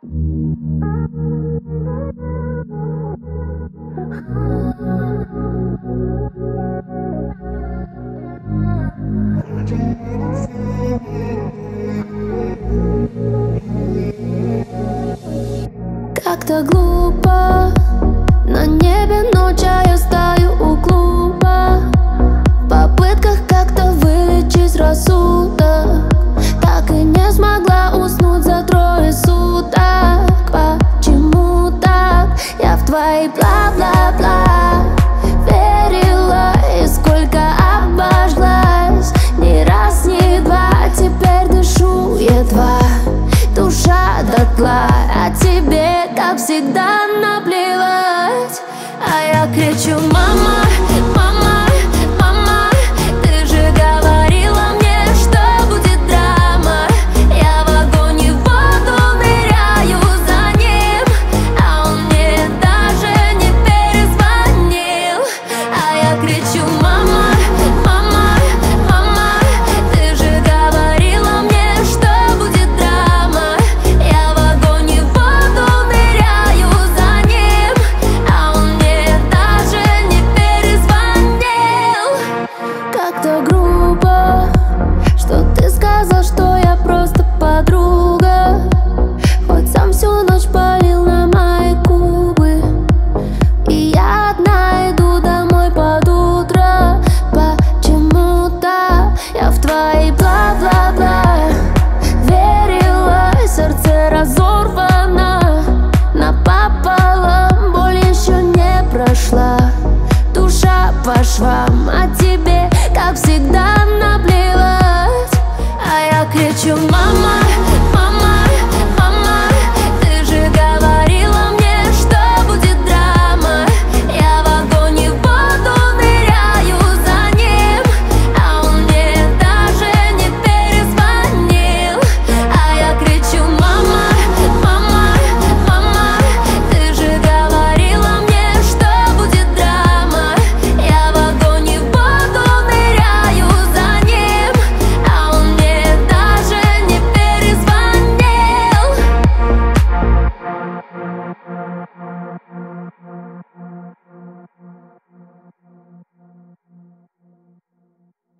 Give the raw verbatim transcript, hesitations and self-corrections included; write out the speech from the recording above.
Как-то глупо, на небе ночь, а я стою у клуба, в попытках как-то вылечить рассудок. Так и не смогла уснуть за трое суток. Почему так? Я в твои бла-бла-бла верила, и сколько обожглась. Ни раз, ни два, теперь дышу едва, душа дотла. А тебе, как всегда, наплевать. А я кричу: мама,